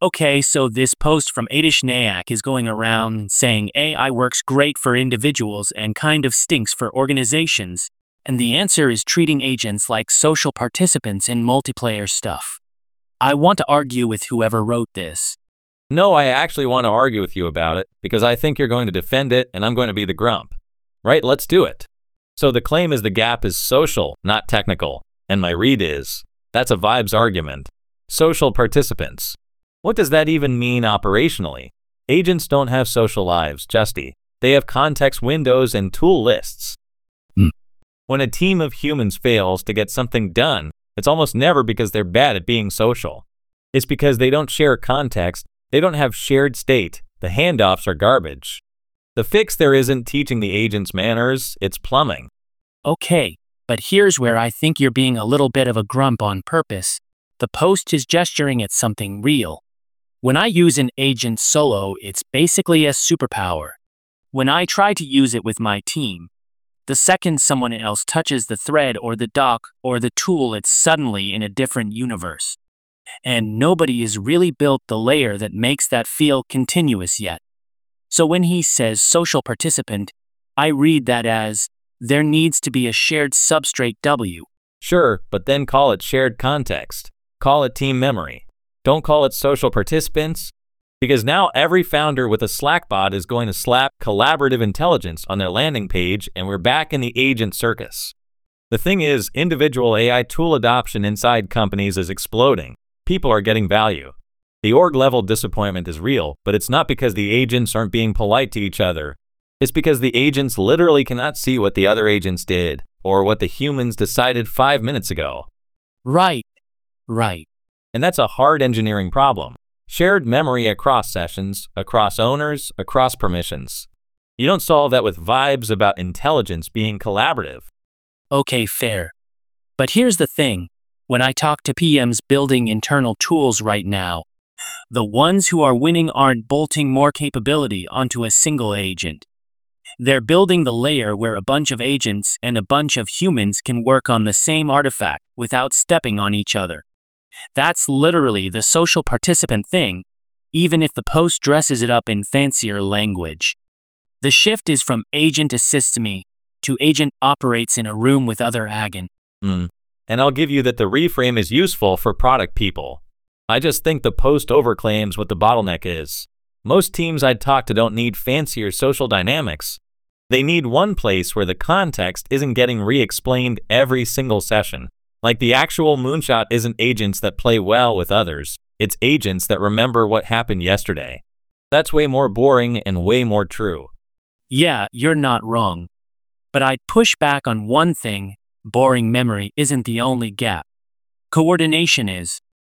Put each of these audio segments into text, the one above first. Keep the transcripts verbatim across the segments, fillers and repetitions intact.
Okay, so this post from Adish Nayak is going around saying A I works great for individuals and kind of stinks for organizations, and the answer is treating agents like social participants in multiplayer stuff. I want to argue with whoever wrote this. No, I actually want to argue with you about it, because I think you're going to defend it and I'm going to be the grump. Right, let's do it. So the claim is the gap is social, not technical, and my read is, that's a vibes argument. Social participants. What does that even mean operationally? Agents don't have social lives, Justy. They have context windows and tool lists. Hmm. When a team of humans fails to get something done, it's almost never because they're bad at being social. It's because they don't share context, they don't have shared state, the handoffs are garbage. The fix there isn't teaching the agents manners, it's plumbing. Okay, but here's where I think you're being a little bit of a grump on purpose. The post is gesturing at something real. When I use an agent solo, it's basically a superpower. When I try to use it with my team, the second someone else touches the thread or the doc or the tool, it's suddenly in a different universe. And nobody has really built the layer that makes that feel continuous yet. So when he says social participant, I read that as, there needs to be a shared substrate W. Sure, but then call it shared context. Call it team memory. Don't call it social participants, because now every founder with a Slack bot is going to slap collaborative intelligence on their landing page and we're back in the agent circus. The thing is, individual A I tool adoption inside companies is exploding. People are getting value. The org level disappointment is real, but it's not because the agents aren't being polite to each other. It's because the agents literally cannot see what the other agents did, or what the humans decided five minutes ago. Right, right. And that's a hard engineering problem. Shared memory across sessions, across owners, across permissions. You don't solve that with vibes about intelligence being collaborative. Okay, fair. But here's the thing. When I talk to P Ms building internal tools right now, the ones who are winning aren't bolting more capability onto a single agent. They're building the layer where a bunch of agents and a bunch of humans can work on the same artifact without stepping on each other. That's literally the social participant thing, even if the post dresses it up in fancier language. The shift is from agent assists me to agent operates in a room with other agen. Mm. And I'll give you that the reframe is useful for product people. I just think the post overclaims what the bottleneck is. Most teams I'd talk to don't need fancier social dynamics. They need one place where the context isn't getting re-explained every single session. Like the actual moonshot isn't agents that play well with others, it's agents that remember what happened yesterday. That's way more boring and way more true. Yeah, you're not wrong. But I'd push back on one thing, boring memory isn't the only gap. Coordination is.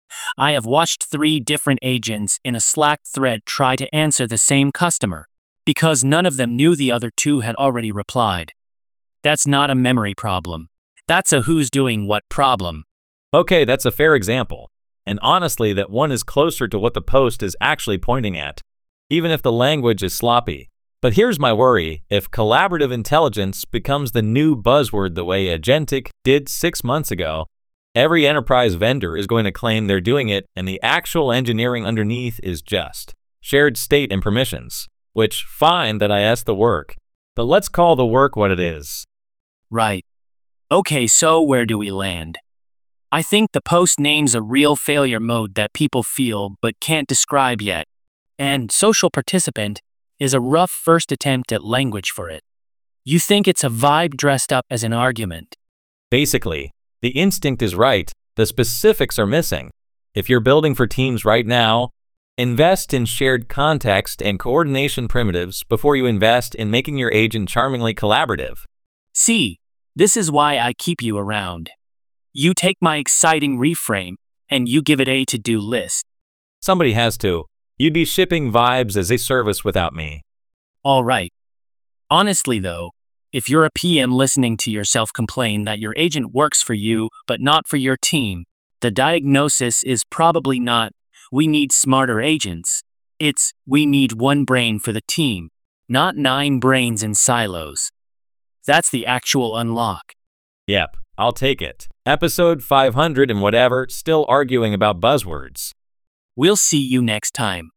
I have watched three different agents in a Slack thread try to answer the same customer, because none of them knew the other two had already replied. That's not a memory problem. That's a who's doing what problem. Okay, that's a fair example. And honestly, that one is closer to what the post is actually pointing at, even if the language is sloppy. But here's my worry, if collaborative intelligence becomes the new buzzword the way agentic did six months ago, every enterprise vendor is going to claim they're doing it and the actual engineering underneath is just shared state and permissions, which, fine that I asked the work, but let's call the work what it is. Right. Okay, so where do we land? I think the post names a real failure mode that people feel but can't describe yet, and social participant is a rough first attempt at language for it. You think it's a vibe dressed up as an argument. Basically, the instinct is right, the specifics are missing. If you're building for teams right now, invest in shared context and coordination primitives before you invest in making your agent charmingly collaborative. See, this is why I keep you around. You take my exciting reframe, and you give it a to-do list. Somebody has to. You'd be shipping vibes as a service without me. All right. Honestly though, if you're a P M listening to yourself complain that your agent works for you but not for your team, the diagnosis is probably not, we need smarter agents. It's, we need one brain for the team, not nine brains in silos. That's the actual unlock. Yep, I'll take it. Episode five hundred and whatever, still arguing about buzzwords. We'll see you next time.